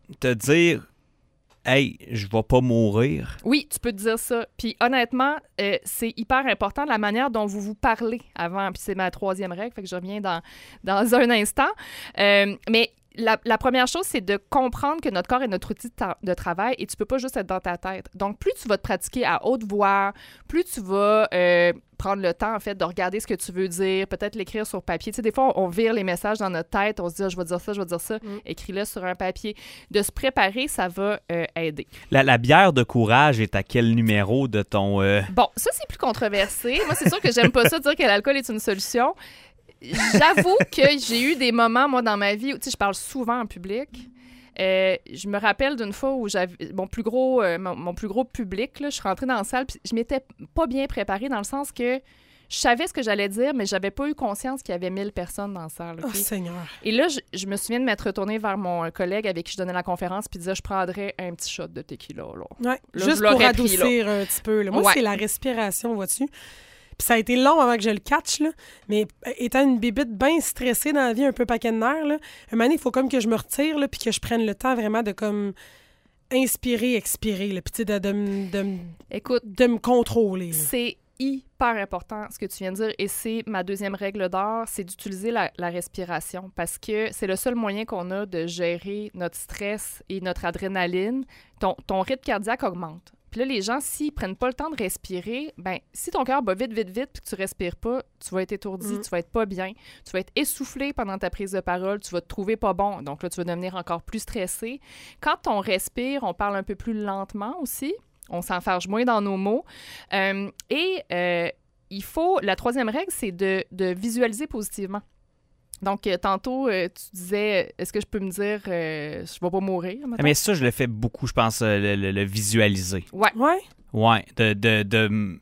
te dire « Hey, je vais pas mourir ». Oui, tu peux te dire ça. Puis honnêtement, c'est hyper important la manière dont vous vous parlez avant. Puis c'est ma 3e règle, fait que je reviens dans un instant. Mais la première chose, c'est de comprendre que notre corps est notre outil de travail et tu peux pas juste être dans ta tête. Donc, plus tu vas te pratiquer à haute voix, plus tu vas prendre le temps, en fait, de regarder ce que tu veux dire, peut-être l'écrire sur papier. Tu sais, des fois, on vire les messages dans notre tête, on se dit « je vais dire ça, je vais dire ça ». Écris-le sur un papier. De se préparer, ça va aider. La bière de courage est à quel numéro de ton... Bon, ça, c'est plus controversé. Moi, c'est sûr que j'aime pas ça dire que l'alcool est une solution. J'avoue que j'ai eu des moments, moi, dans ma vie, où, tu sais, je parle souvent en public. Je me rappelle d'une fois où j'avais mon plus gros public, là, je suis rentrée dans la salle, puis je m'étais pas bien préparée dans le sens que je savais ce que j'allais dire, mais j'avais pas eu conscience qu'il y avait 1000 personnes dans la salle. Okay? Oh, Seigneur! Et là, je me souviens de m'être retournée vers mon collègue avec qui je donnais la conférence, puis disait, je prendrais un petit shot de tequila. Là. Ouais, Là, juste pour adoucir un petit peu. Là. Moi, c'est la respiration, vois-tu? Puis ça a été long avant que je le catch, là. Mais étant une bébite bien stressée dans la vie, un peu paquet de nerfs, là, un moment donné, il faut comme que je me retire, là, puis que je prenne le temps vraiment de comme inspirer, expirer, là, puis tu sais, de me contrôler. Là. C'est hyper important ce que tu viens de dire, et c'est ma 2e règle d'or, c'est d'utiliser la respiration, parce que c'est le seul moyen qu'on a de gérer notre stress et notre adrénaline. Ton rythme cardiaque augmente. Puis là, les gens, s'ils prennent pas le temps de respirer, ben si ton cœur bat vite, vite, vite, puis que tu respires pas, tu vas être étourdi, tu vas être pas bien, tu vas être essoufflé pendant ta prise de parole, tu vas te trouver pas bon. Donc là, tu vas devenir encore plus stressé. Quand on respire, on parle un peu plus lentement aussi. On s'enfarge moins dans nos mots. Il faut... La 3e règle, c'est de visualiser positivement. Donc, tantôt, tu disais, est-ce que je peux me dire, je vais pas mourir? Mais ça, je le fais beaucoup, je pense, le visualiser. Ouais. Ouais, de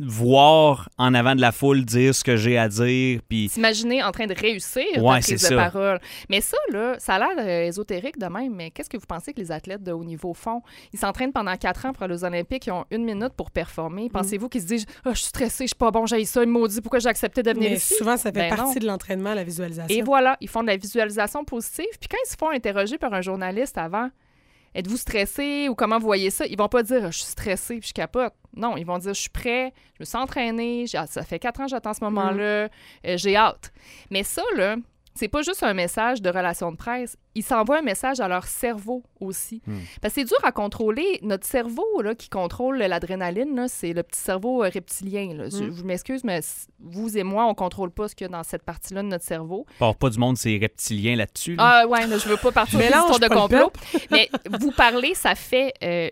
voir en avant de la foule, dire ce que j'ai à dire, puis... S'imaginer en train de réussir ta prise de parole. Mais ça, là, ça a l'air ésotérique de même, mais qu'est-ce que vous pensez que les athlètes de haut niveau font? Ils s'entraînent pendant 4 ans pour aller aux Olympiques, ils ont 1 minute pour performer. Pensez-vous qu'ils se disent « je suis stressé, je suis pas bon, j'ai ça, il me maudit, pourquoi j'ai accepté de venir ici? » Souvent, ça fait partie de l'entraînement, la visualisation. Et voilà, ils font de la visualisation positive. Puis quand ils se font interroger par un journaliste avant... Êtes-vous stressé ou comment vous voyez ça? Ils vont pas dire « je suis stressé puis je capote ». Non, ils vont dire « je suis prêt, je me suis entraîné, ça fait 4 ans que j'attends ce moment-là, j'ai hâte ». Mais ça, là, c'est pas juste un message de relation de presse. Ils s'envoient un message à leur cerveau aussi. Parce que c'est dur à contrôler. Notre cerveau, là, qui contrôle l'adrénaline, là, c'est le petit cerveau reptilien. Là. Je m'excuse, mais vous et moi, on contrôle pas ce qu'il y a dans cette partie-là de notre cerveau. Pas du monde, c'est reptilien là-dessus. Là. Ah ouais, là, je veux pas partir de l'histoire de complot. Mais vous parler, ça fait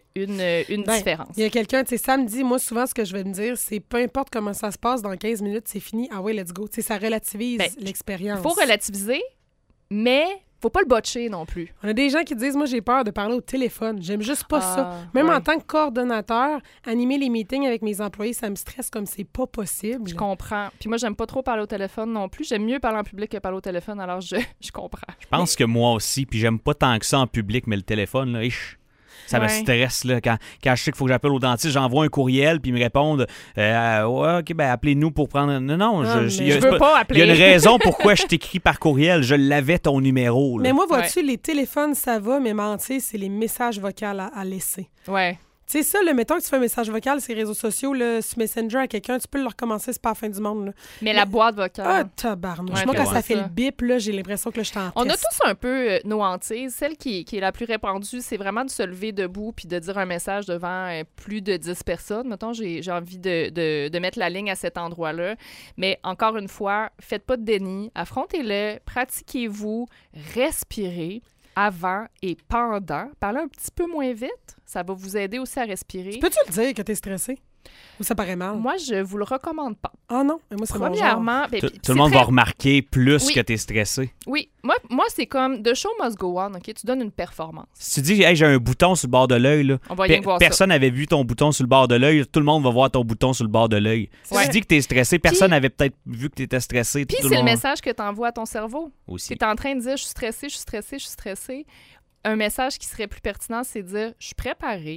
une différence. Il y a quelqu'un, tu sais, samedi, moi, souvent, ce que je vais me dire, c'est peu importe comment ça se passe, dans 15 minutes, c'est fini. Ah ouais, let's go. Tu sais, ça relativise l'expérience. Il faut relativiser, mais faut pas le botcher non plus. On a des gens qui disent, moi, j'ai peur de parler au téléphone. J'aime juste pas ça. Même en tant que coordonnateur, animer les meetings avec mes employés, ça me stresse comme c'est pas possible. Je comprends. Puis moi, j'aime pas trop parler au téléphone non plus. J'aime mieux parler en public que parler au téléphone, alors je comprends. Je pense que moi aussi, puis j'aime pas tant que ça en public, mais le téléphone, là, ça me stresse, là. Quand je sais qu'il faut que j'appelle au dentiste, j'envoie un courriel, puis ils me répondent ouais, OK, ben appelez-nous pour prendre... Non, je veux pas appeler. Il y a une raison pourquoi je t'écris par courriel. Je l'avais, ton numéro. Là. Mais moi, vois-tu, les téléphones, ça va, mais mentir, c'est les messages vocaux à laisser. Ouais. Tu sais, ça, mettons que tu fais un message vocal sur les réseaux sociaux, là, sur Messenger à quelqu'un, tu peux le recommencer, c'est pas la fin du monde. Là. Mais la boîte vocale. Ah, tabarnouche. Moi, quand ça fait le bip, là, j'ai l'impression que là, je t'en On a tous un peu nos hantises. Celle qui est la plus répandue, c'est vraiment de se lever debout puis de dire un message devant plus de 10 personnes. Mettons, j'ai envie de mettre la ligne à cet endroit-là. Mais encore une fois, faites pas de déni. Affrontez-le, pratiquez-vous, respirez avant et pendant. Parlez un petit peu moins vite. Ça va vous aider aussi à respirer. Peux-tu le dire que t'es stressé? Ou ça paraît mal? Moi, je vous le recommande pas. Ah non? Mais moi, c'est Premièrement, tout le monde va remarquer plus que t'es stressé. Oui. Moi, c'est comme the show must go on, OK? Tu donnes une performance. Si tu dis, hey, j'ai un bouton sur le bord de l'œil, là, on va rien voir personne n'avait vu ton bouton sur le bord de l'œil, tout le monde va voir ton bouton sur le bord de l'œil. Si tu dis que t'es stressé, personne n'avait peut-être vu que t'étais stressé. Puis c'est le message que t'envoies à ton cerveau. Aussi. T'es en train de dire, je suis stressé, je suis stressé, je suis stressé. Un message qui serait plus pertinent, c'est de dire, je suis préparé,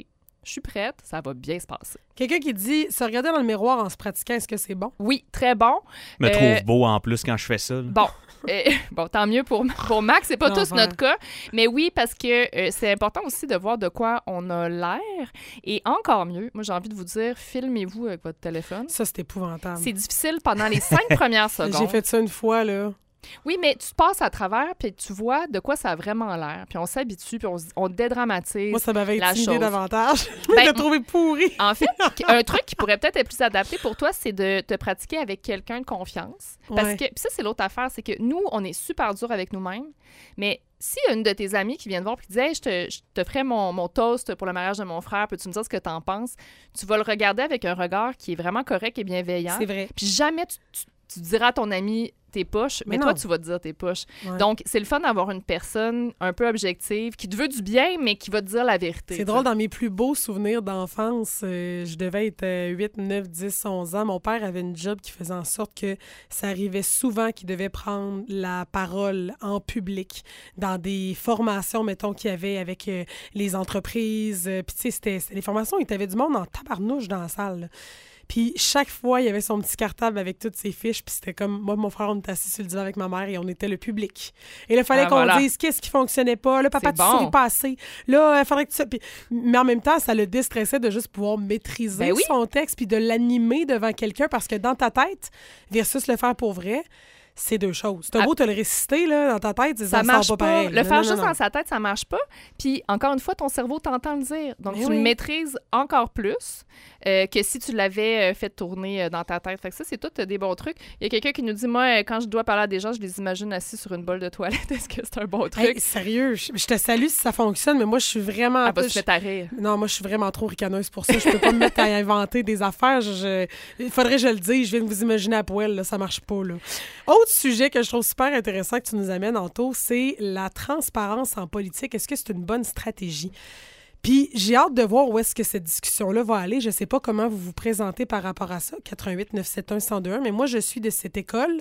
je suis prête, ça va bien se passer. Quelqu'un qui dit se regarder dans le miroir en se pratiquant, est-ce que c'est bon? Oui, très bon. Je me trouve beau en plus quand je fais ça. Là. Bon, tant mieux pour Max. C'est pas tous L'enfer. notre cas. Mais oui, parce que c'est important aussi de voir de quoi on a l'air. Et encore mieux, moi, j'ai envie de vous dire, filmez-vous avec votre téléphone. Ça, c'est épouvantable. C'est difficile pendant les 5 premières secondes. J'ai fait ça une fois, là. Oui, mais tu passes à travers, puis tu vois de quoi ça a vraiment l'air. Puis on s'habitue, puis on dédramatise. Moi, ça m'avait la intimidé chose. davantage. Je m'étais trouvée pourrie. En fait, un truc qui pourrait peut-être être plus adapté pour toi, c'est de te pratiquer avec quelqu'un de confiance. Parce Ouais. que, puis ça, c'est l'autre affaire, c'est que nous, on est super dur avec nous-mêmes. Mais si une de tes amies qui vient te voir et qui dit hey, je te ferai mon toast pour le mariage de mon frère, peux-tu me dire ce que t'en penses? Tu vas le regarder avec un regard qui est vraiment correct et bienveillant. C'est vrai. Puis jamais tu diras à ton ami tes poches, mais Mais toi, non. tu vas te dire tes poches. Ouais. Donc, c'est le fun d'avoir une personne un peu objective qui te veut du bien, mais qui va te dire la vérité. C'est drôle, dans mes plus beaux souvenirs d'enfance, je devais être 8, 9, 10, 11 ans. Mon père avait une job qui faisait en sorte que ça arrivait souvent qu'il devait prendre la parole en public dans des formations, mettons, qu'il y avait avec les entreprises. Puis, tu sais, c'était des formations, il y avait du monde en tabarnouche dans la salle, là. Puis chaque fois, il y avait son petit cartable avec toutes ses fiches. Puis c'était comme, moi, mon frère, on était assis sur le divan avec ma mère et on était le public. Et là, il fallait qu'on voilà. dise qu'est-ce qui fonctionnait pas. Là, papa, C'est tu bon. souris pas assez. Là, il faudrait que tu... Puis, mais en même temps, ça le déstressait de juste pouvoir maîtriser Ben oui. son texte puis de l'animer devant quelqu'un parce que dans ta tête, versus le faire pour vrai, c'est deux choses. T'as beau te le réciter là, dans ta tête, Ça ça marche sort pas. pas pareil. Le Non, faire non, juste non, dans non. sa tête, ça marche pas. Puis, encore une fois, ton cerveau t'entend le dire. Donc, Mais tu oui. le maîtrises encore plus que si tu l'avais fait tourner dans ta tête. Fait que ça, c'est tout des bons trucs. Il y a quelqu'un qui nous dit, moi, quand je dois parler à des gens, je les imagine assis sur une bolle de toilette. Est-ce que c'est un bon truc? Hey, sérieux, je te salue si ça fonctionne, mais moi, je suis vraiment... Elle va se mettre à rire. Non, moi, je suis vraiment trop ricaneuse pour ça. Je peux pas me mettre à inventer des affaires. Il faudrait que je le dise. Je viens de vous imaginer à poêle. Là, ça marche pas. Là. Autre sujet que je trouve super intéressant que tu nous amènes, Anto, c'est la transparence en politique. Est-ce que c'est une bonne stratégie? Puis j'ai hâte de voir où est-ce que cette discussion-là va aller. Je sais pas comment vous vous présentez par rapport à ça, 88 971 1021, mais moi, je suis de cette école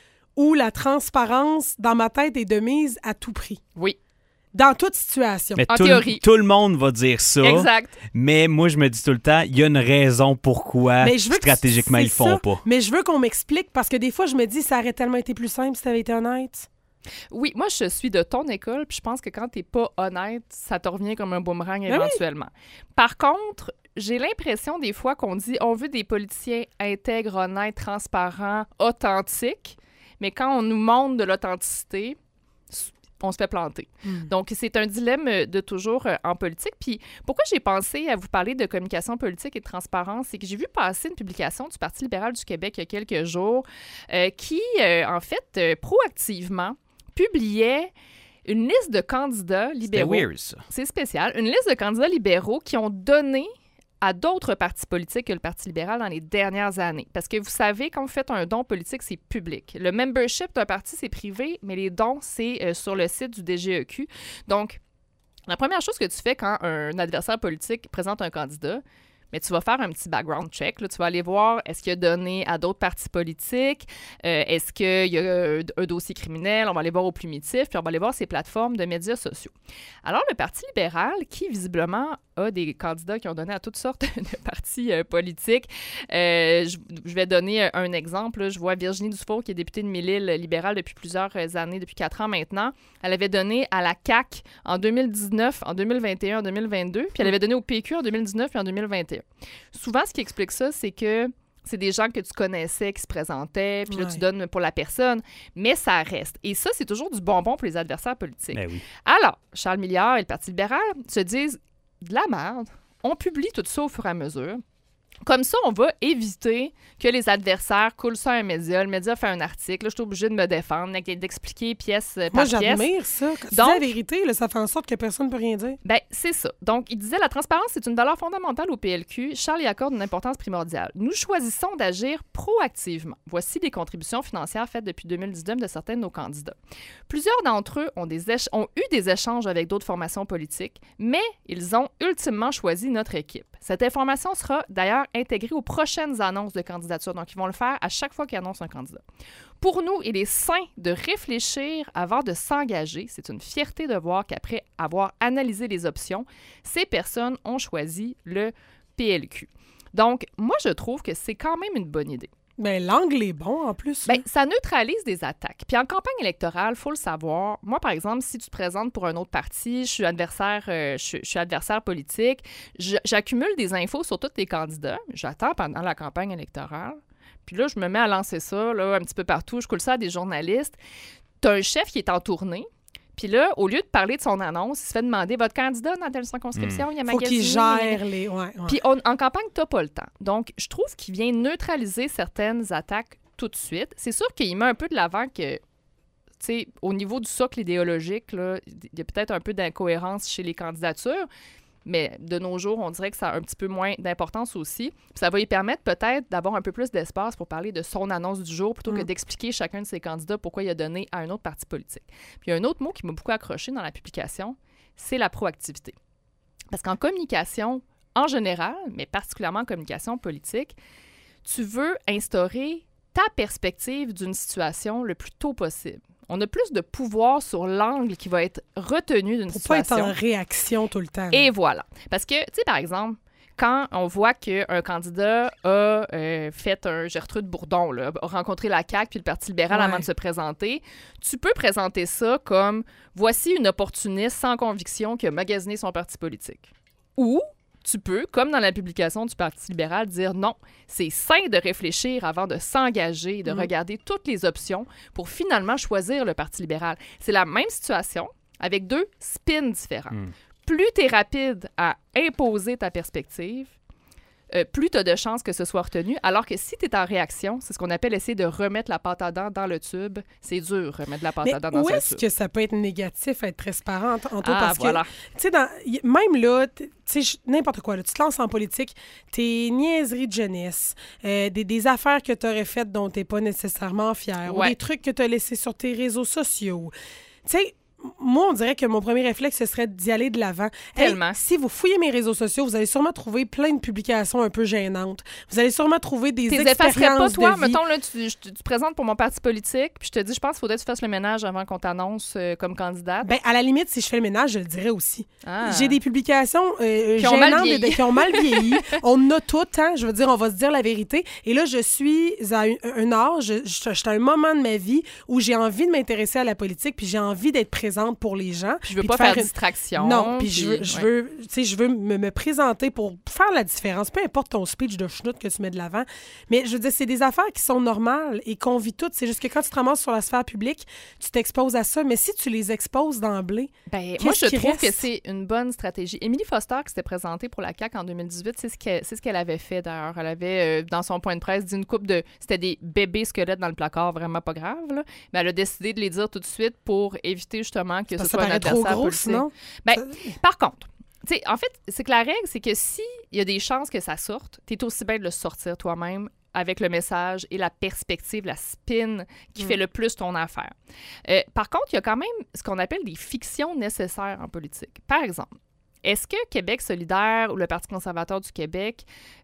où la transparence, dans ma tête, est de mise à tout prix. Oui, Dans toute situation. Mais En tout, théorie. tout le monde va dire ça. exact. Mais moi, je me dis tout le temps, il y a une raison pourquoi Mais je veux que stratégiquement c'est ils le font ça. pas. Mais je veux qu'on m'explique parce que des fois, je me dis, ça aurait tellement été plus simple si tu avais été honnête. Oui, moi, je suis de ton école, puis je pense que quand t'es pas honnête, ça te revient comme un boomerang Ben oui. éventuellement. Par contre, j'ai l'impression des fois qu'on dit on veut des politiciens intègres, honnêtes, transparents, authentiques, mais quand on nous montre de l'authenticité, on se fait planter. Donc, c'est un dilemme de toujours en politique. Puis, pourquoi j'ai pensé à vous parler de communication politique et de transparence, c'est que j'ai vu passer une publication du Parti libéral du Québec il y a quelques jours qui, en fait, proactivement publiait une liste de candidats C'était libéraux. weird, ça. C'est spécial. Une liste de candidats libéraux qui ont donné à d'autres partis politiques que le Parti libéral dans les dernières années. Parce que vous savez, quand vous faites un don politique, c'est public. Le membership d'un parti, c'est privé, mais les dons, c'est sur le site du DGEQ. Donc, la première chose que tu fais quand un adversaire politique présente un candidat, mais tu vas faire un petit background check. Là. Tu vas aller voir, est-ce qu'il a donné à d'autres partis politiques? Est-ce qu'il y a un dossier criminel? On va aller voir au plumitif, puis on va aller voir ses plateformes de médias sociaux. Alors, le Parti libéral, qui visiblement a des candidats qui ont donné à toutes sortes de partis politiques, je vais donner un exemple. Là. Je vois Virginie Dufault, qui est députée de Mille-Îles libérale depuis plusieurs années, depuis 4 ans maintenant. Elle avait donné à la CAQ en 2019, en 2021, en 2022, puis elle avait donné au PQ en 2019 et en 2021. Souvent, ce qui explique ça, c'est que c'est des gens que tu connaissais qui se présentaient, puis là, tu donnes pour la personne, mais ça reste. Et ça, c'est toujours du bonbon pour les adversaires politiques. Ben oui. Alors, Charles Milliard et le Parti libéral se disent de la merde. On publie tout ça au fur et à mesure. Comme ça, on va éviter que les adversaires coulent ça à un média. Le média fait un article. Là, je suis obligée de me défendre, d'expliquer pièce par Moi, pièce. j'admire ça. Quand tu dis Donc- la vérité, là, ça fait en sorte que personne ne peut rien dire. Ben, c'est ça. Donc, il disait la transparence, c'est une valeur fondamentale au PLQ. Charles y accorde une importance primordiale. Nous choisissons d'agir proactivement. Voici les contributions financières faites depuis 2019 de certains de nos candidats. Plusieurs d'entre eux ont eu des échanges avec d'autres formations politiques, mais ils ont ultimement choisi notre équipe. Cette information sera d'ailleurs intégrée aux prochaines annonces de candidature. Donc, ils vont le faire à chaque fois qu'ils annoncent un candidat. Pour nous, il est sain de réfléchir avant de s'engager. C'est une fierté de voir qu'après avoir analysé les options, ces personnes ont choisi le PLQ. Donc, moi, je trouve que c'est quand même une bonne idée. Ben, l'angle est bon, en plus. Ben, ça neutralise des attaques. Puis en campagne électorale, il faut le savoir. Moi, par exemple, si tu te présentes pour un autre parti, je suis adversaire politique, j'accumule des infos sur tous les candidats. J'attends pendant la campagne électorale. Puis là, je me mets à lancer ça là, un petit peu partout. Je coule ça à des journalistes. Tu as un chef qui est en tournée. Puis là, au lieu de parler de son annonce, il se fait demander votre candidat dans telle circonscription, il y a faut qu'il gère les. Ouais. Puis en campagne, tu n'as pas le temps. Donc, je trouve qu'il vient neutraliser certaines attaques tout de suite. C'est sûr qu'il met un peu de l'avant que, tu sais, au niveau du socle idéologique, là, il y a peut-être un peu d'incohérence chez les candidatures. Mais de nos jours, on dirait que ça a un petit peu moins d'importance aussi. Puis ça va lui permettre peut-être d'avoir un peu plus d'espace pour parler de son annonce du jour plutôt que d'expliquer chacun de ses candidats pourquoi il a donné à un autre parti politique. Puis il y a un autre mot qui m'a beaucoup accroché dans la publication, c'est la proactivité. Parce qu'en communication, en général, mais particulièrement en communication politique, tu veux instaurer ta perspective d'une situation le plus tôt possible. On a plus de pouvoir sur l'angle qui va être retenu d'une situation. Pour pas être en réaction tout le temps. Et voilà. Parce que, tu sais, par exemple, quand on voit qu'un candidat a fait un Gertrude Bourdon, là, a rencontré la CAQ puis le Parti libéral avant de se présenter, tu peux présenter ça comme « voici une opportuniste sans conviction qui a magasiné son parti politique ». Ou tu peux, comme dans la publication du Parti libéral, dire non, c'est sain de réfléchir avant de s'engager et de regarder toutes les options pour finalement choisir le Parti libéral. C'est la même situation avec deux spins différents. Plus tu es rapide à imposer ta perspective, plus tu as de chances que ce soit retenu. Alors que si tu es en réaction, c'est ce qu'on appelle essayer de remettre la pâte à dents dans le tube. C'est dur, remettre la pâte à dents dans le tube. Mais où est-ce que ça peut être négatif, être transparent en toi? Parce voilà. que, tu sais, même là, tu sais, n'importe quoi, là, tu te lances en politique, tes niaiseries de jeunesse, des affaires que tu aurais faites dont tu n'es pas nécessairement fier, ou des trucs que tu as laissés sur tes réseaux sociaux. Tu sais, moi, on dirait que mon premier réflexe, ce serait d'y aller de l'avant. Tellement. Si vous fouillez mes réseaux sociaux, vous allez sûrement trouver plein de publications un peu gênantes. Vous allez sûrement trouver des expériences pas, toi, de vie. mettons, là, tu te présentes pour mon parti politique, puis je te dis, je pense qu'il faudrait que tu fasses le ménage avant qu'on t'annonce comme candidate. Ben, à la limite, si je fais le ménage, je le dirais aussi. Ah. J'ai des publications gênantes qui ont mal vieilli. On a tout, hein? Je veux dire, on va se dire la vérité. Et là, je suis à un âge, je suis à un moment de ma vie où j'ai envie de m'intéresser à la politique, puis j'ai envie d'être présente pour les gens. Puis je veux pas faire distraction. Non, puis je veux me présenter pour faire la différence. Peu importe ton speech de chenoute que tu mets de l'avant. Mais je veux dire, c'est des affaires qui sont normales et qu'on vit toutes. C'est juste que quand tu te ramasses sur la sphère publique, tu t'exposes à ça. Mais si tu les exposes d'emblée, moi, je trouve que c'est une bonne stratégie. Émilie Foster, qui s'était présentée pour la CAQ en 2018, c'est ce qu'elle avait fait d'ailleurs. Elle avait, dans son point de presse, dit une couple de... C'était des bébés squelettes dans le placard, vraiment pas grave, là. Mais elle a décidé de les dire tout de suite pour éviter justement que ce soit un adversaire politique. Sinon? Par contre, en fait, c'est que la règle, c'est que s'il y a des chances que ça sorte, tu es aussi bien de le sortir toi-même avec le message et la perspective, la spin qui fait le plus ton affaire. Par contre, il y a quand même ce qu'on appelle des fictions nécessaires en politique. Par exemple, est-ce que Québec solidaire ou le Parti conservateur du Québec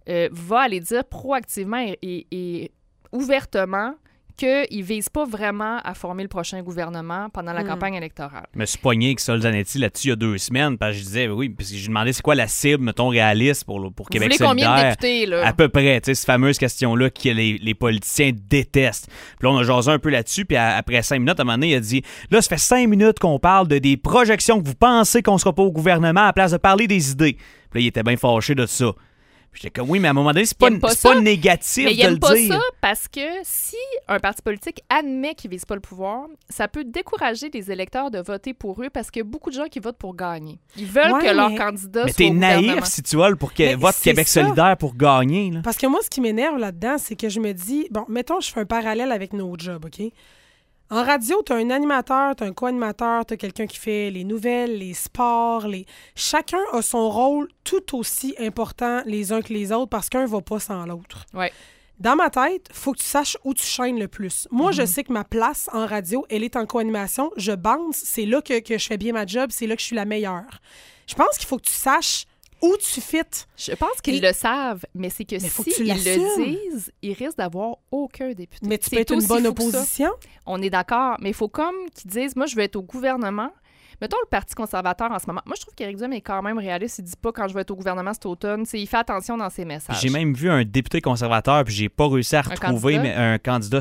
va aller dire proactivement et ouvertement qu'ils ne visent pas vraiment à former le prochain gouvernement pendant la campagne électorale? Je me suis pogné avec Sol Zanetti là-dessus il y a 2 semaines, parce que je disais, oui, parce que j'ai demandé c'est quoi la cible, mettons, réaliste pour Québec solidaire. Vous voulez combien de députés, là? À peu près, tu sais, cette fameuse question-là que les politiciens détestent. Puis là, on a jasé un peu là-dessus, puis après 5 minutes, à un moment donné, il a dit, là, ça fait 5 minutes qu'on parle de des projections que vous pensez qu'on sera pas au gouvernement à la place de parler des idées. Puis là, il était bien fâché de ça. J'étais comme, oui, mais à un moment donné, c'est pas négatif de le dire. Mais il n'aime pas ça parce que si un parti politique admet qu'il ne vise pas le pouvoir, ça peut décourager les électeurs de voter pour eux parce qu'il y a beaucoup de gens qui votent pour gagner. Ils veulent que leur candidat soit au gouvernement. Mais t'es naïf si tu voles pour vote Québec solidaire pour gagner. Là. Parce que moi, ce qui m'énerve là-dedans, c'est que je me dis, bon, mettons, je fais un parallèle avec nos jobs, OK? En radio, tu as un animateur, tu as un co-animateur, tu as quelqu'un qui fait les nouvelles, les sports. Chacun a son rôle tout aussi important les uns que les autres parce qu'un ne va pas sans l'autre. Ouais. Dans ma tête, il faut que tu saches où tu chaînes le plus. Moi, je sais que ma place en radio, elle est en co-animation. Je bounce, c'est là que je fais bien ma job, c'est là que je suis la meilleure. Je pense qu'il faut que tu saches où tu fites. Je pense qu'ils le savent, mais c'est que faut si que tu ils l'assumes. le disent, ils risquent d'avoir aucun député. Mais tu peux C'est être une aussi bonne fou que ça. opposition. On est d'accord, mais il faut comme qu'ils disent, moi, je veux être au gouvernement. Mettons le Parti conservateur en ce moment. Moi, je trouve qu'Éric Duhem est quand même réaliste. Il dit pas quand je vais être au gouvernement cet automne. Il fait attention dans ses messages. J'ai même vu un député conservateur, puis j'ai pas réussi à retrouver, candidat? mais un candidat,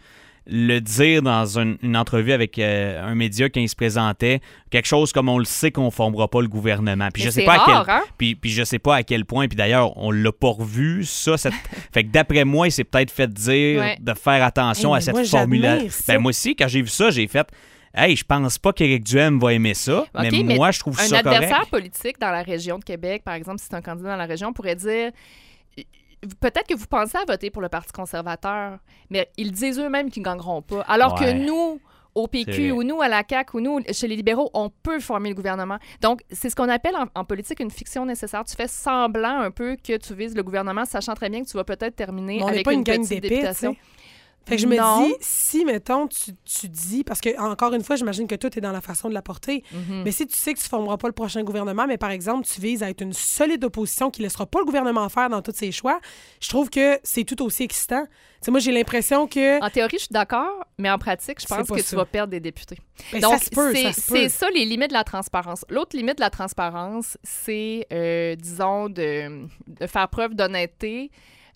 le dire dans une entrevue avec un média quand il se présentait, quelque chose comme on le sait qu'on ne formera pas le gouvernement. Puis Mais je sais c'est pas rare, à hein? puis je sais pas à quel point, puis d'ailleurs, on l'a pas revu, ça. Fait que d'après moi, il s'est peut-être fait dire Ouais. de faire attention Hey, à mais cette moi, formulation. j'admire ça. Ben moi aussi, quand j'ai vu ça, j'ai fait « Hey, je pense pas qu'Éric Duhem va aimer ça, OK, mais moi, je trouve un ça adversaire correct. politique dans la région de Québec, par exemple, si c'est un candidat dans la région, pourrait dire peut-être que vous pensez à voter pour le Parti conservateur, mais ils disent eux-mêmes qu'ils ne gagneront pas. Alors Ouais. que nous, au C'est PQ, vrai. ou nous, à la CAQ, ou nous, chez les libéraux, on peut former le gouvernement. Donc, c'est ce qu'on appelle en politique une fiction nécessaire. Tu fais semblant un peu que tu vises le gouvernement, sachant très bien que tu vas peut-être terminer Mais on n'est avec pas une une gang petite d'épais, députation. tu sais. Fait que je me Non. dis, si, mettons, tu dis, parce que, encore une fois, j'imagine que tout est dans la façon de la porter, Mhm. mais si tu sais que tu ne formeras pas le prochain gouvernement, mais par exemple, tu vises à être une solide opposition qui ne laissera pas le gouvernement faire dans tous ses choix, je trouve que c'est tout aussi excitant. Tu sais, moi, j'ai l'impression que... En théorie, je suis d'accord, mais en pratique, je C'est pense pas que ça. tu vas perdre des députés. Ben, Donc, ça se peut, c'est ça les limites de la transparence. L'autre limite de la transparence, c'est, disons, de faire preuve d'honnêteté,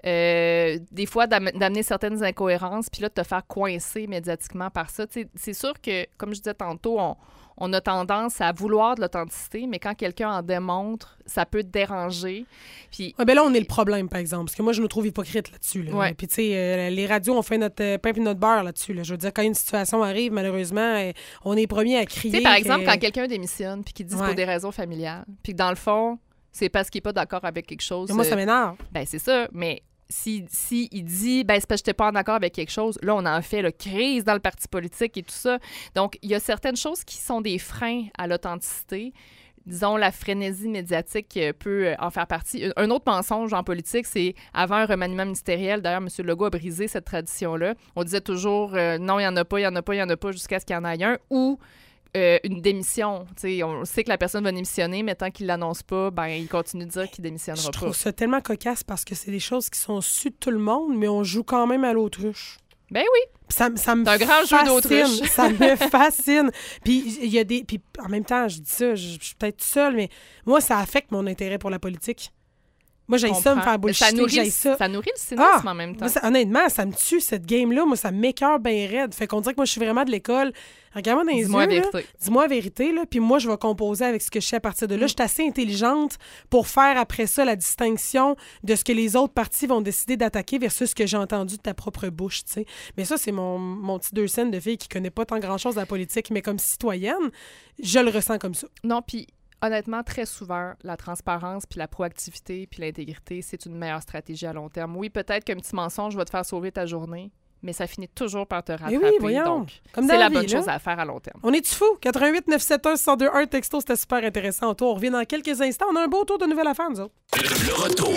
des fois d'amener certaines incohérences, puis là, de te faire coincer médiatiquement par ça. Tu sais, c'est sûr que, comme je disais tantôt, on a tendance à vouloir de l'authenticité, mais quand quelqu'un en démontre, ça peut te déranger. Puis, Ouais, ben là, on est le problème, par exemple, parce que moi, je nous trouve hypocrite là-dessus. Là. Ouais. Puis, tu sais, les radios ont fait notre pain et notre beurre là-dessus. Là. Je veux dire, quand une situation arrive, malheureusement, on est les premiers à crier. tu sais, par que- exemple, quand quelqu'un démissionne, puis qu'il dit que c'est Ouais. pour des raisons familiales, puis que dans le fond, c'est parce qu'il n'est pas d'accord avec quelque chose. Mais moi, ça m'énerve. Ben, c'est ça, mais si il dit, ben, c'est parce que je n'étais pas en accord avec quelque chose, là, on en fait la crise dans le parti politique et tout ça. Donc, il y a certaines choses qui sont des freins à l'authenticité. Disons, la frénésie médiatique peut en faire partie. Un autre mensonge en politique, c'est avant un remaniement ministériel, d'ailleurs, M. Legault a brisé cette tradition-là. On disait toujours, non, il n'y en a pas, il n'y en a pas, il n'y en a pas, jusqu'à ce qu'il y en ait un, ou une démission. T'sais, on sait que la personne va démissionner, mais tant qu'il ne l'annonce pas, ben, il continue de dire qu'il démissionnera Je pas. trouve ça tellement cocasse parce que c'est des choses qui sont sues de tout le monde, mais on joue quand même à l'autruche. Ben oui. Puis ça me C'est un grand jeu fascine. d'autruche. Ça me fascine. Puis il y a des... Puis en même temps, je dis ça, je suis peut-être seule, mais moi, ça affecte mon intérêt pour la politique. Moi, j'ai ça me faire bullshiter, j'ai ça. Ça nourrit le cynisme en même temps. Moi, honnêtement, ça me tue, cette game-là. Moi, ça m'écoeure bien raide. Fait qu'on dirait que moi, je suis vraiment de l'école. Regarde-moi dans les Dis-moi yeux, la là. vérité. Dis-moi la vérité, là. Puis moi, je vais composer avec ce que je sais à partir de là. Je suis assez intelligente pour faire après ça la distinction de ce que les autres partis vont décider d'attaquer versus ce que j'ai entendu de ta propre bouche, tu sais. Mais ça, c'est mon petit 2 cents de fille qui connaît pas tant grand-chose de la politique, mais comme citoyenne, je le ressens comme ça. Non, puis honnêtement, très souvent, la transparence, puis la proactivité, puis l'intégrité, c'est une meilleure stratégie à long terme. Oui, peut-être qu'un petit mensonge va te faire sauver ta journée, mais ça finit toujours par te rattraper. oui, voyons. Donc, Comme c'est dans la la bonne vie, là. chose à faire à long terme. On est-tu fou? 88 971 1021 texto, c'était super intéressant. On revient dans quelques instants. On a un beau tour de nouvelles affaires, nous autres. Le retour